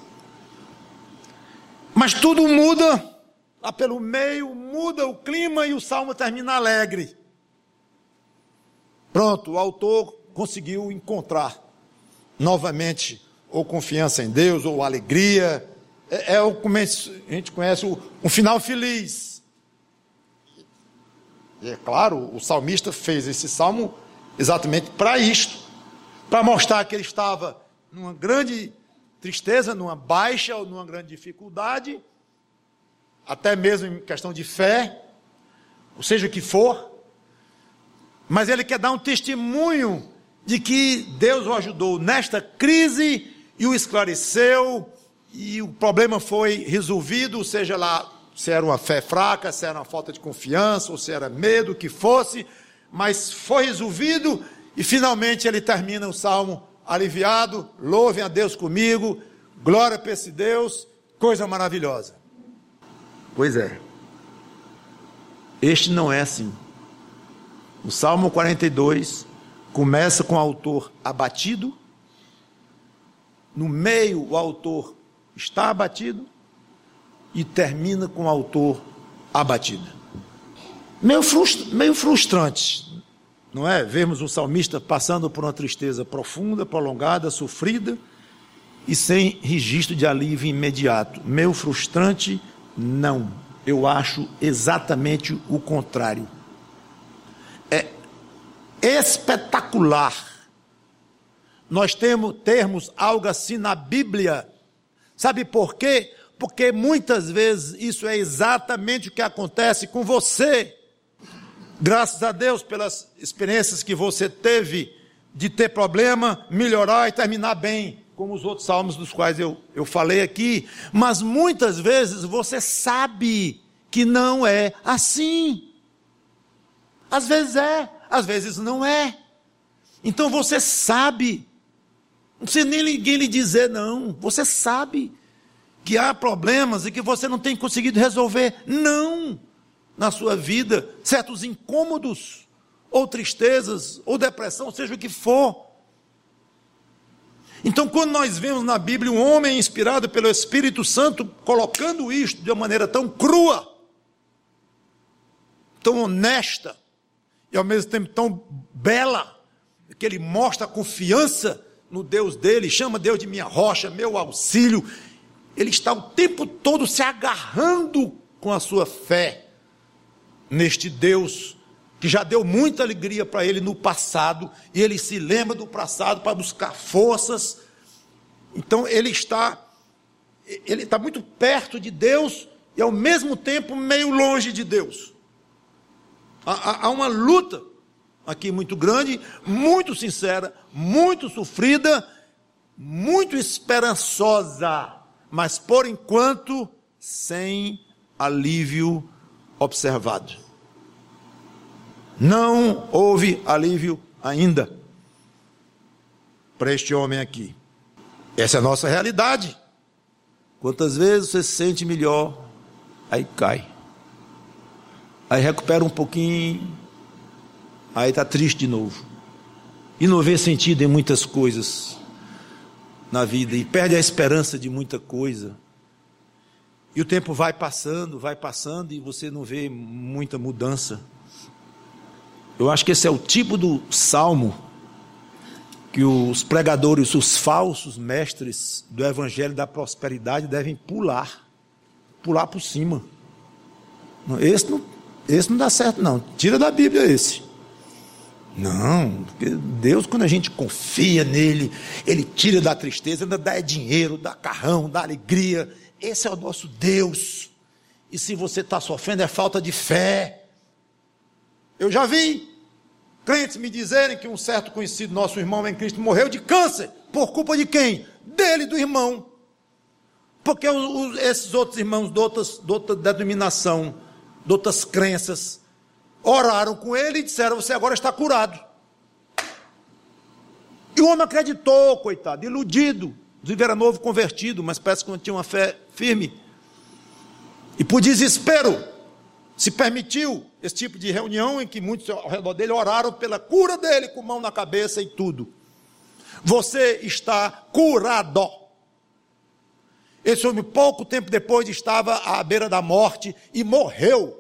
Mas tudo muda, lá pelo meio, muda o clima e o Salmo termina alegre. Pronto, o autor conseguiu encontrar novamente ou confiança em Deus, ou alegria. É, é o começo, a gente conhece o, um final feliz. E é claro, o salmista fez esse salmo exatamente para isto, para mostrar que ele estava numa grande tristeza, numa baixa ou numa grande dificuldade, até mesmo em questão de fé, ou seja o que for, mas ele quer dar um testemunho de que Deus o ajudou nesta crise e o esclareceu, e o problema foi resolvido, seja lá se era uma fé fraca, se era uma falta de confiança, ou se era medo, o que fosse, mas foi resolvido, e finalmente ele termina o salmo aliviado. Louvem a Deus comigo, glória para esse Deus, coisa maravilhosa. Pois é, este não é assim. O Salmo quarenta e dois começa com o autor abatido, no meio o autor está abatido, e termina com o autor abatido. Meio, frustra, meio frustrante, não é? Vemos um salmista passando por uma tristeza profunda, prolongada, sofrida, e sem registro de alívio imediato. Meio frustrante, não. Eu acho exatamente o contrário. É espetacular nós temos, termos algo assim na Bíblia. Sabe por quê? Porque muitas vezes isso é exatamente o que acontece com você. Graças a Deus pelas experiências que você teve de ter problema, melhorar e terminar bem, como os outros salmos dos quais eu, eu falei aqui. Mas muitas vezes você sabe que não é assim. Às vezes é, às vezes não é. Então você sabe, não precisa nem ninguém lhe dizer não, você sabe que há problemas e que você não tem conseguido resolver, não, na sua vida, certos incômodos, ou tristezas, ou depressão, seja o que for. Então, quando nós vemos na Bíblia um homem inspirado pelo Espírito Santo, colocando isto de uma maneira tão crua, tão honesta, e ao mesmo tempo tão bela, que ele mostra a confiança no Deus dele, chama Deus de minha rocha, meu auxílio. Ele está o tempo todo se agarrando com a sua fé neste Deus que já deu muita alegria para ele no passado, e ele se lembra do passado para buscar forças. Então ele está, ele está muito perto de Deus e ao mesmo tempo meio longe de Deus. Há, há uma luta aqui muito grande, muito sincera, muito sofrida, muito esperançosa, mas por enquanto sem alívio observado. Não houve alívio ainda para este homem aqui. Essa é a nossa realidade. Quantas vezes você se sente melhor, aí cai, aí recupera um pouquinho, aí está triste de novo, e não vê sentido em muitas coisas na vida, e perde a esperança de muita coisa, e o tempo vai passando, vai passando, e você não vê muita mudança. Eu acho que esse é o tipo do salmo que os pregadores, os falsos mestres do evangelho da prosperidade devem pular, pular por cima. Esse não, esse não dá certo não, tira da Bíblia esse. Não, porque Deus, quando a gente confia nele, ele tira da tristeza, ainda dá dinheiro, dá carrão, dá alegria. Esse é o nosso Deus. E se você está sofrendo, é falta de fé. Eu já vi crentes me dizerem que um certo conhecido nosso irmão em Cristo morreu de câncer. Por culpa de quem? Dele, do irmão. Porque os, os, esses outros irmãos de, outras, de outra denominação, de outras crenças, oraram com ele e disseram: você agora está curado. E o homem acreditou, coitado, iludido. Inclusive era novo convertido, mas parece que não tinha uma fé firme. E por desespero, se permitiu esse tipo de reunião em que muitos ao redor dele oraram pela cura dele, com mão na cabeça e tudo. Você está curado. Esse homem, pouco tempo depois, estava à beira da morte e morreu.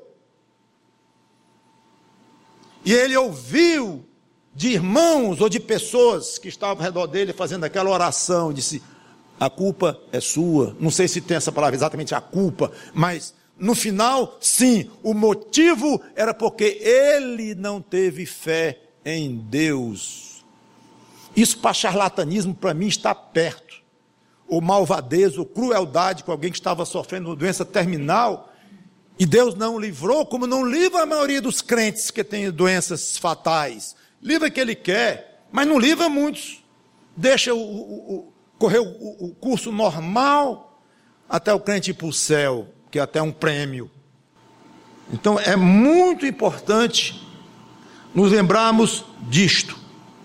E ele ouviu de irmãos ou de pessoas que estavam ao redor dele fazendo aquela oração, disse: a culpa é sua. Não sei se tem essa palavra exatamente, a culpa, mas no final, sim, o motivo era porque ele não teve fé em Deus. Isso para charlatanismo, para mim, está perto. Ou malvadez, ou crueldade com alguém que estava sofrendo uma doença terminal, e Deus não o livrou, como não livra a maioria dos crentes que têm doenças fatais. Livra que ele quer, mas não livra muitos. Deixa o, o, o, correr o, o curso normal até o crente ir para o céu, que é até um prêmio. Então é muito importante nos lembrarmos disto,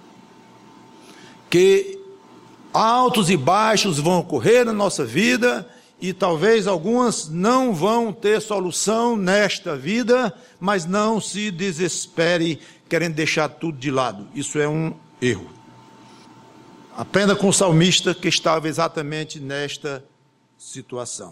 que altos e baixos vão ocorrer na nossa vida, e talvez algumas não vão ter solução nesta vida, mas não se desespere querendo deixar tudo de lado. Isso é um erro. Aprenda com o salmista que estava exatamente nesta situação.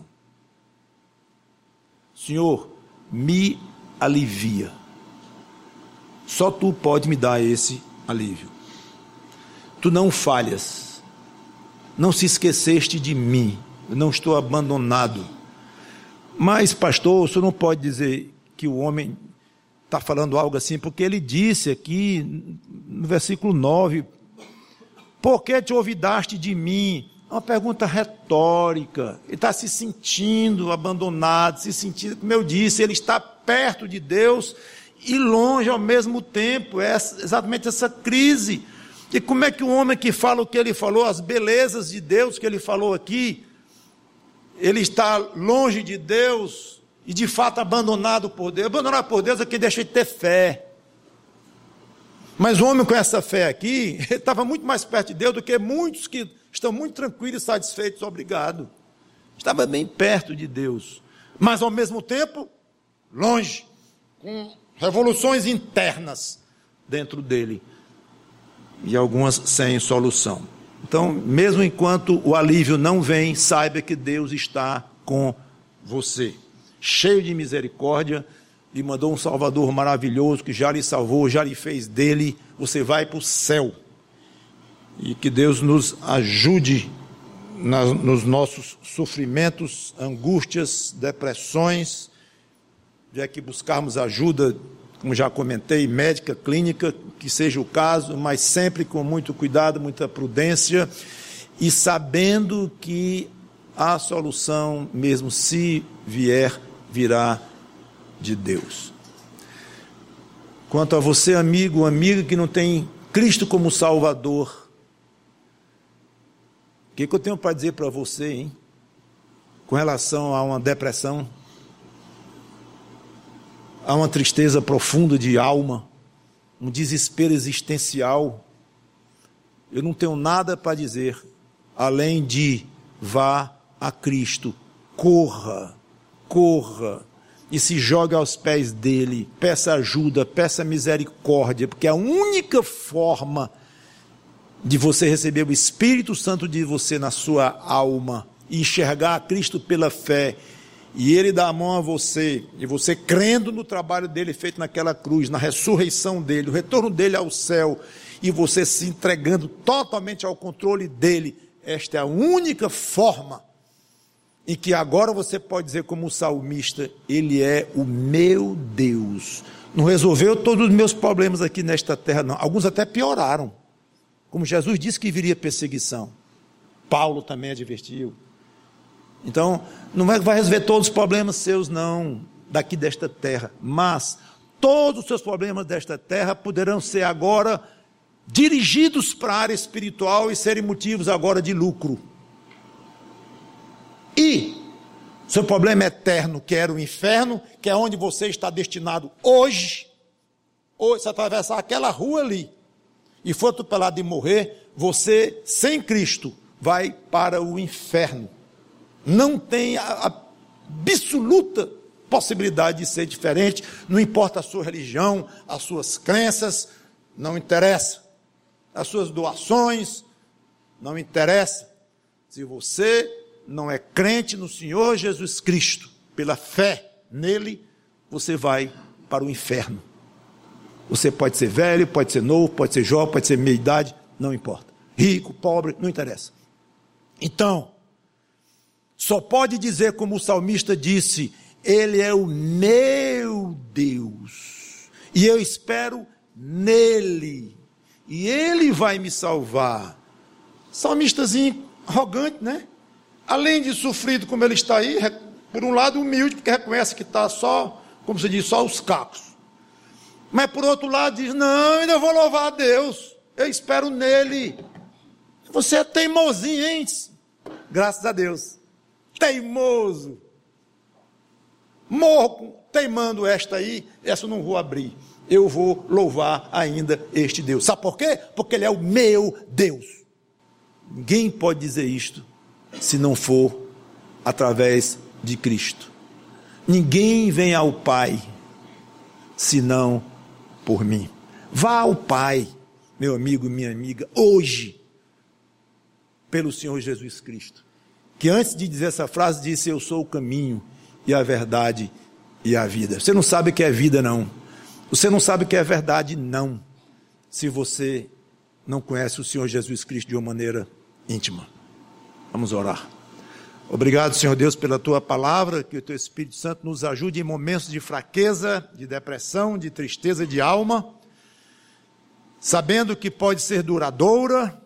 Senhor, me alivia. Só tu pode me dar esse alívio. Tu não falhas. Não se esqueceste de mim. Eu não estou abandonado. Mas, pastor, o senhor não pode dizer que o homem está falando algo assim, porque ele disse aqui, no versículo nove, por que te olvidaste de mim? É uma pergunta retórica. Ele está se sentindo abandonado, se sentindo, como eu disse, ele está perto de Deus e longe ao mesmo tempo. É exatamente essa crise. E como é que um homem que fala o que ele falou, as belezas de Deus que ele falou aqui, ele está longe de Deus e de fato abandonado por Deus? Abandonado por Deus é que deixa de ter fé. Mas o homem com essa fé aqui, ele estava muito mais perto de Deus do que muitos que estão muito tranquilos e satisfeitos, obrigado. Estava bem perto de Deus, mas ao mesmo tempo, longe, com revoluções internas dentro dele, e algumas sem solução. Então, mesmo enquanto o alívio não vem, saiba que Deus está com você, cheio de misericórdia, lhe mandou um Salvador maravilhoso, que já lhe salvou, já lhe fez dele, você vai para o céu. E que Deus nos ajude na, nos nossos sofrimentos, angústias, depressões, já que buscarmos ajuda, como já comentei, médica, clínica, que seja o caso, mas sempre com muito cuidado, muita prudência, e sabendo que a solução, mesmo se vier, virá de Deus. Quanto a você, amigo, amiga que não tem Cristo como Salvador, o que, que eu tenho para dizer para você, hein? Com relação a uma depressão, a uma tristeza profunda de alma, um desespero existencial, eu não tenho nada para dizer, além de vá a Cristo, corra, corra, e se jogue aos pés dele, peça ajuda, peça misericórdia, porque a única forma de você receber o Espírito Santo de você na sua alma, e enxergar a Cristo pela fé, e ele dá a mão a você, e você crendo no trabalho dele feito naquela cruz, na ressurreição dele, o retorno dele ao céu, e você se entregando totalmente ao controle dele, esta é a única forma em que agora você pode dizer como o salmista, ele é o meu Deus. Não resolveu todos os meus problemas aqui nesta terra, não. Alguns até pioraram. Como Jesus disse que viria perseguição. Paulo também advertiu. Então, não é que vai resolver todos os problemas seus, não, daqui desta terra, mas todos os seus problemas desta terra poderão ser agora dirigidos para a área espiritual e serem motivos agora de lucro. E seu problema eterno, que era o inferno, que é onde você está destinado hoje, hoje, se atravessar aquela rua ali e for atropelado e morrer, você, sem Cristo, vai para o inferno. Não tem a, a absoluta possibilidade de ser diferente, não importa a sua religião, as suas crenças, não interessa. As suas doações, não interessa. Se você não é crente no Senhor Jesus Cristo, pela fé nele, você vai para o inferno. Você pode ser velho, pode ser novo, pode ser jovem, pode ser meia idade, não importa. Rico, pobre, não interessa. Então, só pode dizer como o salmista disse, ele é o meu Deus, e eu espero nele, e ele vai me salvar. Salmistazinho arrogante, né? Além de sofrido como ele está aí, por um lado humilde, porque reconhece que está só, como se diz, só os cacos. Mas por outro lado diz, não, ainda vou louvar a Deus, eu espero nele. Você é teimosinho, hein? Graças a Deus. Teimoso. Morro teimando esta aí, essa eu não vou abrir. Eu vou louvar ainda este Deus. Sabe por quê? Porque ele é o meu Deus. Ninguém pode dizer isto se não for através de Cristo. Ninguém vem ao Pai senão por mim. Vá ao Pai, meu amigo, minha amiga, hoje, pelo Senhor Jesus Cristo, que antes de dizer essa frase disse, eu sou o caminho e a verdade e a vida. Você não sabe o que é vida, não. Você não sabe o que é verdade, não, se você não conhece o Senhor Jesus Cristo de uma maneira íntima. Vamos orar. Obrigado, Senhor Deus, pela Tua palavra, que o Teu Espírito Santo nos ajude em momentos de fraqueza, de depressão, de tristeza de alma, sabendo que pode ser duradoura,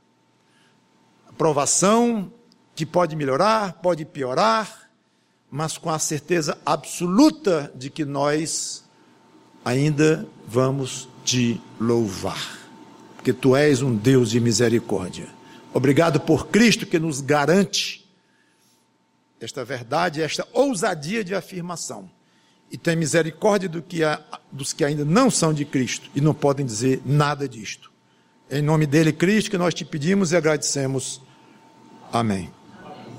provação, que pode melhorar, pode piorar, mas com a certeza absoluta de que nós ainda vamos te louvar, porque Tu és um Deus de misericórdia. Obrigado por Cristo que nos garante esta verdade, esta ousadia de afirmação. E tem misericórdia do que há, dos que ainda não são de Cristo e não podem dizer nada disto. Em nome dele, Cristo, que nós te pedimos e agradecemos. Amém.